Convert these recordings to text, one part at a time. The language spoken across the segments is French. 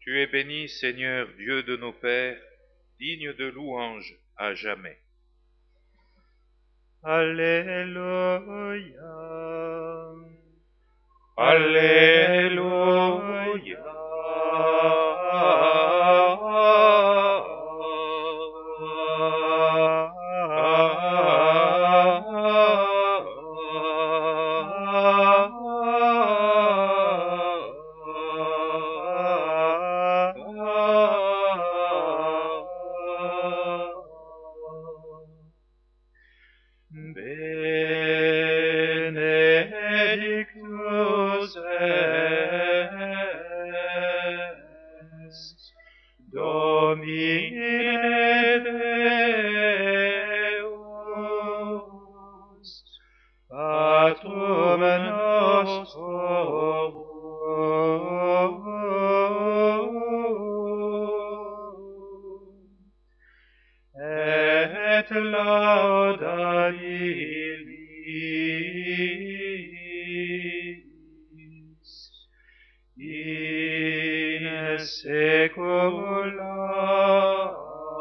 Tu es béni, Seigneur, Dieu de nos pères, digne de louange à jamais. Alléluia. Alléluia. Benedictus est Domine Deus, Patrum nostrum, et laudabilis in saecula.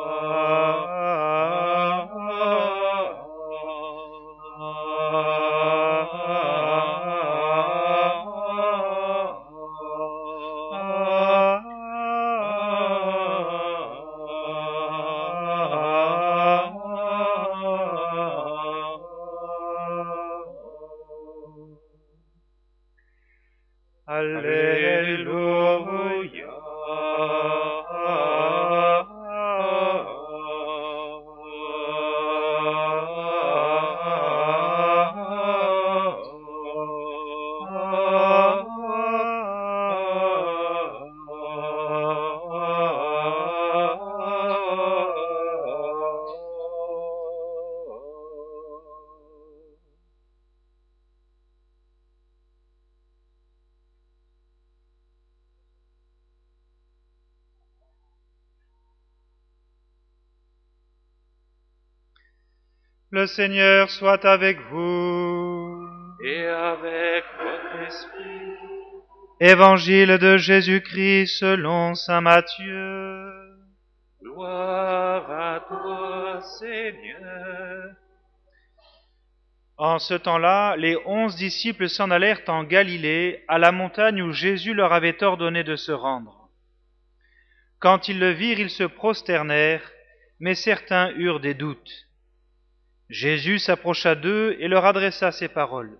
Alleluia. Le Seigneur soit avec vous. Et avec votre esprit. Évangile de Jésus-Christ selon saint Matthieu. Gloire à toi, Seigneur. En ce temps-là, les 11 disciples s'en allèrent en Galilée, à la montagne où Jésus leur avait ordonné de se rendre. Quand ils le virent, ils se prosternèrent, mais certains eurent des doutes. Jésus s'approcha d'eux et leur adressa ces paroles.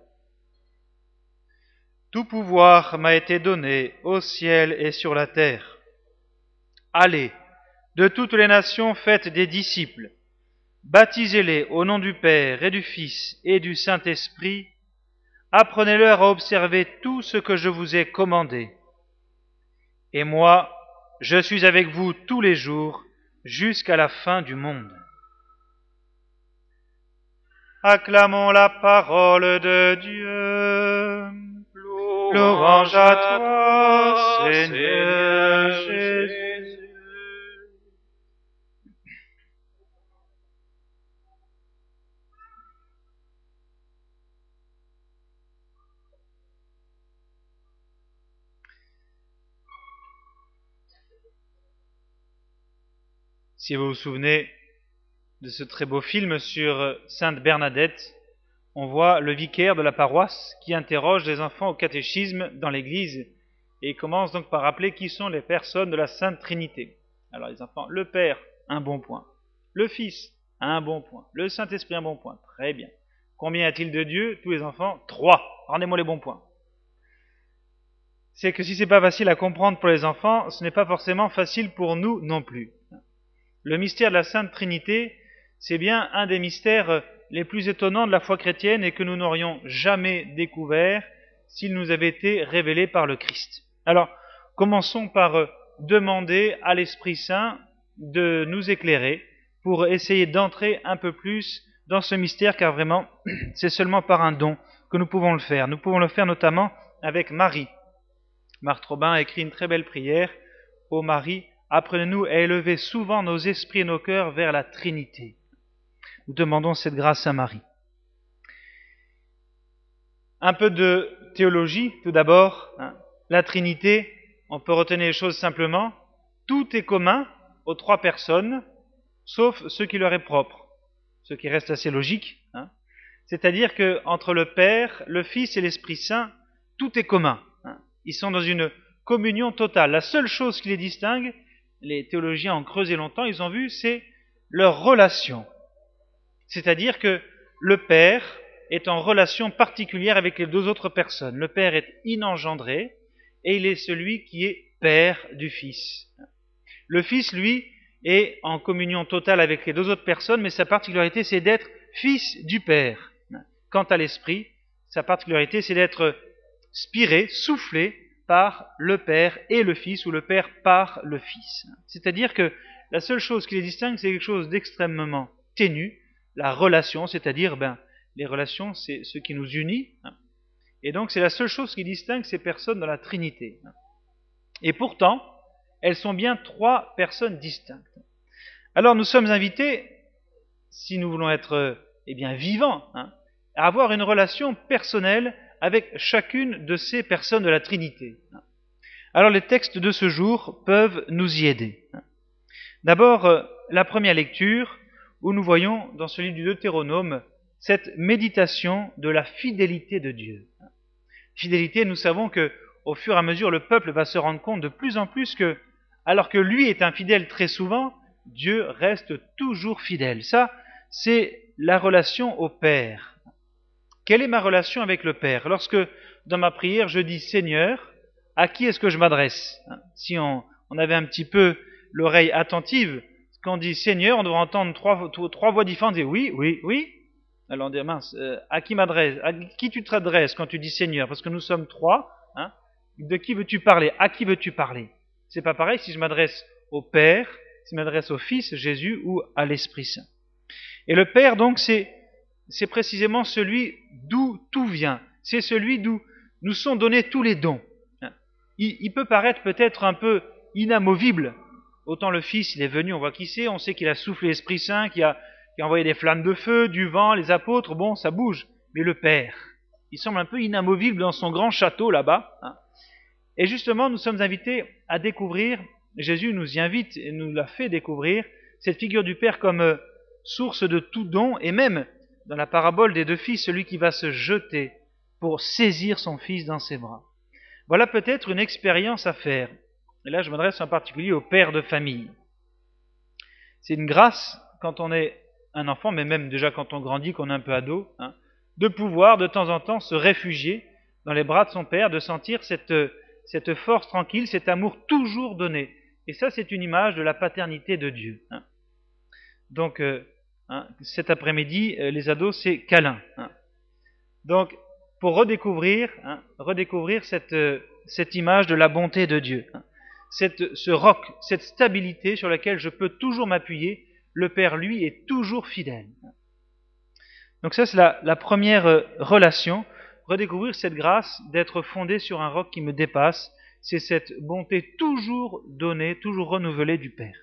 « Tout pouvoir m'a été donné au ciel et sur la terre. Allez, de toutes les nations faites des disciples, baptisez-les au nom du Père et du Fils et du Saint-Esprit, apprenez-leur à observer tout ce que je vous ai commandé. Et moi, je suis avec vous tous les jours jusqu'à la fin du monde. » Acclamons la parole de Dieu. Louange à toi, Seigneur Jésus. Si vous vous souvenez de ce très beau film sur Sainte Bernadette, on voit le vicaire de la paroisse qui interroge les enfants au catéchisme dans l'église et commence donc par rappeler qui sont les personnes de la Sainte Trinité. Alors les enfants, le Père, un bon point. Le Fils, un bon point. Le Saint-Esprit, un bon point. Très bien. Combien y a-t-il de dieux? Tous les enfants, 3. Rendez-moi les bons points. C'est que si c'est pas facile à comprendre pour les enfants, ce n'est pas forcément facile pour nous non plus. Le mystère de la Sainte Trinité, c'est bien un des mystères les plus étonnants de la foi chrétienne et que nous n'aurions jamais découvert s'il nous avait été révélé par le Christ. Alors, commençons par demander à l'Esprit Saint de nous éclairer pour essayer d'entrer un peu plus dans ce mystère, car vraiment, c'est seulement par un don que nous pouvons le faire. Nous pouvons le faire notamment avec Marie. Marthe Robin a écrit une très belle prière. Ô Marie, apprenez-nous à élever souvent nos esprits et nos cœurs vers la Trinité. Nous demandons cette grâce à Marie. Un peu de théologie, tout d'abord. La Trinité, on peut retenir les choses simplement, tout est commun aux trois personnes, sauf ce qui leur est propre, ce qui reste assez logique. C'est-à-dire qu'entre le Père, le Fils et l'Esprit Saint, tout est commun. Ils sont dans une communion totale. La seule chose qui les distingue, les théologiens ont creusé longtemps, ils ont vu, c'est leur relation. C'est-à-dire que le Père est en relation particulière avec les deux autres personnes. Le Père est inengendré et il est celui qui est Père du Fils. Le Fils, lui, est en communion totale avec les deux autres personnes, mais sa particularité, c'est d'être Fils du Père. Quant à l'Esprit, sa particularité, c'est d'être spiré, soufflé par le Père et le Fils, ou le Père par le Fils. C'est-à-dire que la seule chose qui les distingue, c'est quelque chose d'extrêmement ténu, la relation, c'est-à-dire, les relations, c'est ce qui nous unit, et donc c'est la seule chose qui distingue ces personnes dans la Trinité. Et pourtant, elles sont bien trois personnes distinctes. Alors nous sommes invités, si nous voulons être vivants, à avoir une relation personnelle avec chacune de ces personnes de la Trinité. Alors les textes de ce jour peuvent nous y aider. D'abord, la première lecture, où nous voyons dans ce livre du Deutéronome cette méditation de la fidélité de Dieu. Fidélité, nous savons que au fur et à mesure, le peuple va se rendre compte de plus en plus que, alors que lui est infidèle très souvent, Dieu reste toujours fidèle. Ça, c'est la relation au Père. Quelle est ma relation avec le Père? Lorsque, dans ma prière, je dis Seigneur, à qui est-ce que je m'adresse? Si on avait un petit peu l'oreille attentive, quand on dit Seigneur, on devrait entendre trois voix différentes dire oui, oui, oui. Alors on dit mince, à qui m'adresse? À qui tu t'adresses quand tu dis Seigneur? Parce que nous sommes trois. De qui veux-tu parler? À qui veux-tu parler? C'est pas pareil si je m'adresse au Père, si je m'adresse au Fils, Jésus, ou à l'Esprit Saint. Et le Père, donc, c'est précisément celui d'où tout vient. C'est celui d'où nous sont donnés tous les dons. Il peut paraître peut-être un peu inamovible. Autant le Fils, il est venu, on voit qui c'est, on sait qu'il a soufflé l'Esprit Saint, qui a envoyé des flammes de feu, du vent, les apôtres, bon, ça bouge. Mais le Père, il semble un peu inamovible dans son grand château là-bas. Et justement, nous sommes invités à découvrir, Jésus nous y invite et nous l'a fait découvrir, cette figure du Père comme source de tout don, et même dans la parabole des deux fils, celui qui va se jeter pour saisir son fils dans ses bras. Voilà peut-être une expérience à faire. Et là, je m'adresse en particulier aux pères de famille. C'est une grâce, quand on est un enfant, mais même déjà quand on grandit, qu'on est un peu ado, de pouvoir de temps en temps se réfugier dans les bras de son Père, de sentir cette force tranquille, cet amour toujours donné. Et ça, c'est une image de la paternité de Dieu. Donc, cet après-midi, les ados, c'est câlin. Donc, pour redécouvrir cette image de la bonté de Dieu, ce roc, cette stabilité sur laquelle je peux toujours m'appuyer, le Père, lui, est toujours fidèle. Donc ça, c'est la première relation, redécouvrir cette grâce d'être fondé sur un roc qui me dépasse, c'est cette bonté toujours donnée, toujours renouvelée du Père.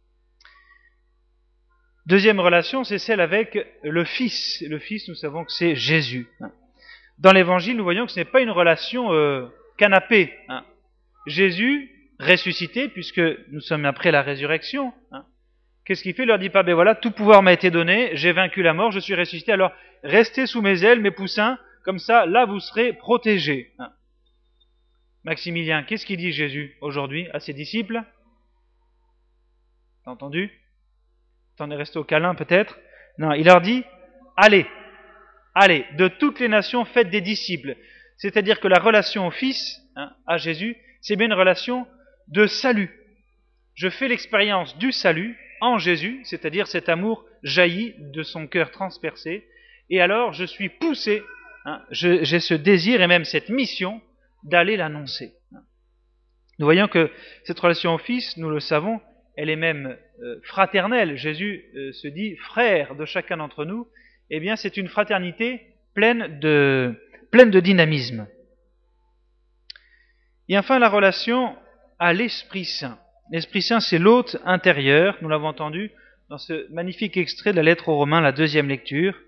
Deuxième relation, c'est celle avec le Fils. Le Fils, nous savons que c'est Jésus. Dans l'Évangile, nous voyons que ce n'est pas une relation canapé. Jésus, ressuscité, puisque nous sommes après la résurrection, qu'est-ce qu'il fait? Il leur dit pas, voilà, tout pouvoir m'a été donné, j'ai vaincu la mort, je suis ressuscité, alors restez sous mes ailes, mes poussins, comme ça, là, vous serez protégés. Maximilien, qu'est-ce qu'il dit Jésus aujourd'hui à ses disciples? T'as entendu? T'en es resté au câlin peut-être? Non, il leur dit, allez, de toutes les nations, faites des disciples. C'est-à-dire que la relation au Fils, à Jésus, c'est bien une relation de salut. Je fais l'expérience du salut en Jésus, c'est-à-dire cet amour jaillit de son cœur transpercé, et alors je suis poussé, j'ai ce désir et même cette mission d'aller l'annoncer. Nous voyons que cette relation au Fils, nous le savons, elle est même fraternelle. Jésus se dit frère de chacun d'entre nous. Eh bien, c'est une fraternité pleine de dynamisme. Et enfin, la relation à l'Esprit Saint. L'Esprit Saint, c'est l'hôte intérieur, nous l'avons entendu dans ce magnifique extrait de la lettre aux Romains, la deuxième lecture.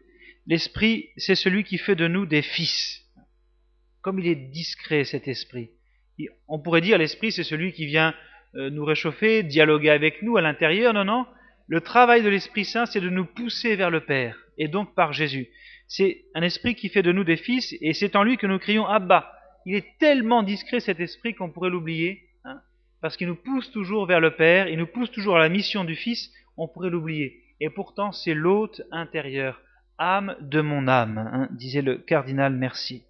L'Esprit, c'est celui qui fait de nous des fils. Comme il est discret, cet Esprit. On pourrait dire l'Esprit, c'est celui qui vient nous réchauffer, dialoguer avec nous à l'intérieur. Non, non. Le travail de l'Esprit Saint, c'est de nous pousser vers le Père, et donc par Jésus. C'est un esprit qui fait de nous des fils, et c'est en lui que nous crions Abba. Il est tellement discret cet esprit qu'on pourrait l'oublier, hein, parce qu'il nous pousse toujours vers le Père, il nous pousse toujours à la mission du Fils, on pourrait l'oublier. Et pourtant, c'est l'hôte intérieur, âme de mon âme, hein, disait le cardinal Mercier.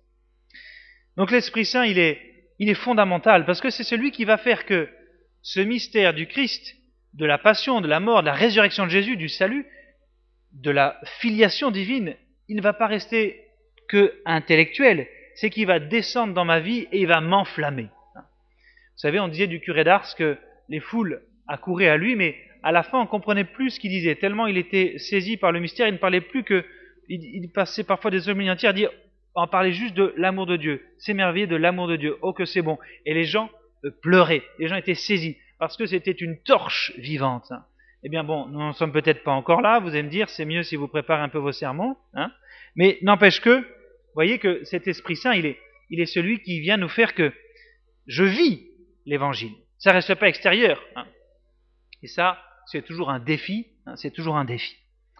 Donc l'Esprit Saint, il est fondamental, parce que c'est celui qui va faire que ce mystère du Christ, de la passion, de la mort, de la résurrection de Jésus, du salut, de la filiation divine, il ne va pas rester que intellectuel, c'est qu'il va descendre dans ma vie et il va m'enflammer. Vous savez, on disait du curé d'Ars que les foules accouraient à lui, mais à la fin on ne comprenait plus ce qu'il disait, tellement il était saisi par le mystère, il ne parlait plus que, il passait parfois des semaines entières à dire, on parlait juste de l'amour de Dieu, s'émerveiller de l'amour de Dieu, oh que c'est bon. Et les gens pleuraient, les gens étaient saisis, parce que c'était une torche vivante. Eh bien bon, nous n'en sommes peut-être pas encore là, vous allez me dire, c'est mieux si vous préparez un peu vos sermons, hein, mais n'empêche que, vous voyez que cet Esprit Saint, il est celui qui vient nous faire que je vis l'Évangile. Ça ne reste pas extérieur. Hein. Et ça, c'est toujours un défi, hein, c'est toujours un défi.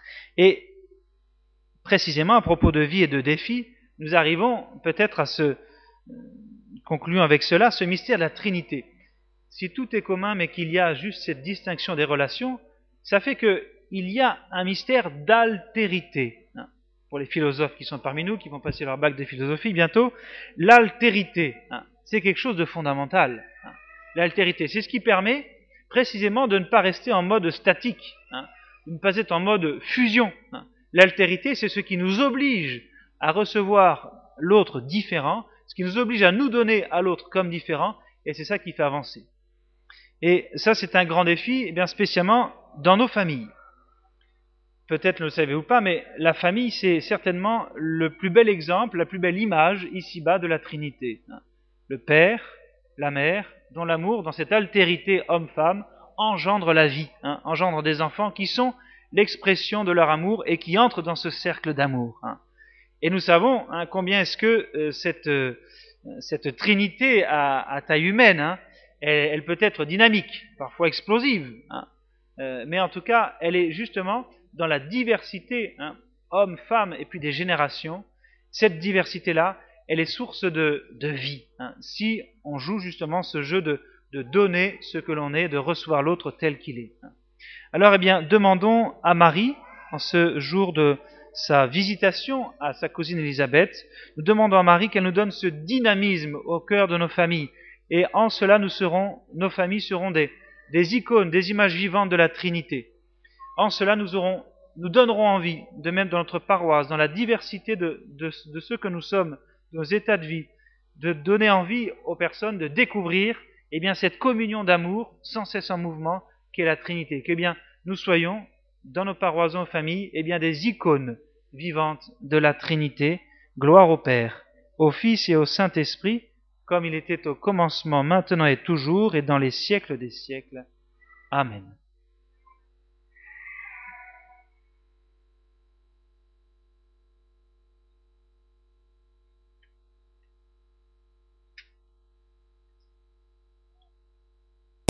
Et précisément, à propos de vie et de défi, nous arrivons peut-être à concluons avec cela, ce mystère de la Trinité. Si tout est commun, mais qu'il y a juste cette distinction des relations, ça fait qu'il y a un mystère d'altérité. Pour les philosophes qui sont parmi nous, qui vont passer leur bac de philosophie bientôt, l'altérité, c'est quelque chose de fondamental. L'altérité, c'est ce qui permet précisément de ne pas rester en mode statique, de ne pas être en mode fusion. L'altérité, c'est ce qui nous oblige à recevoir l'autre différent, ce qui nous oblige à nous donner à l'autre comme différent, et c'est ça qui fait avancer. Et ça, c'est un grand défi, et bien spécialement dans nos familles. Peut-être ne le savez-vous pas, mais la famille, c'est certainement le plus bel exemple, la plus belle image ici-bas de la Trinité. Le Père, la Mère, dont l'amour, dans cette altérité homme-femme, engendre la vie, engendre des enfants qui sont l'expression de leur amour et qui entrent dans ce cercle d'amour. Et nous savons combien est-ce que cette Trinité à taille humaine, elle peut être dynamique, parfois explosive, mais en tout cas, elle est justement dans la diversité, hommes, femmes, et puis des générations. Cette diversité-là, elle est source de vie. Si on joue justement ce jeu de donner ce que l'on est, de recevoir l'autre tel qu'il est. Alors, eh bien, demandons à Marie, en ce jour de sa visitation à sa cousine Élisabeth, nous demandons à Marie qu'elle nous donne ce dynamisme au cœur de nos familles. Et en cela, nos familles seront des icônes, des images vivantes de la Trinité. En cela, nous donnerons envie, de même dans notre paroisse, dans la diversité de ce que nous sommes, de nos états de vie, de donner envie aux personnes de découvrir eh bien, cette communion d'amour sans cesse en mouvement qu'est la Trinité. Que bien nous soyons, dans nos paroisses, nos familles, eh bien, des icônes vivantes de la Trinité. Gloire au Père, au Fils et au Saint-Esprit, comme il était au commencement, maintenant et toujours, et dans les siècles des siècles. Amen.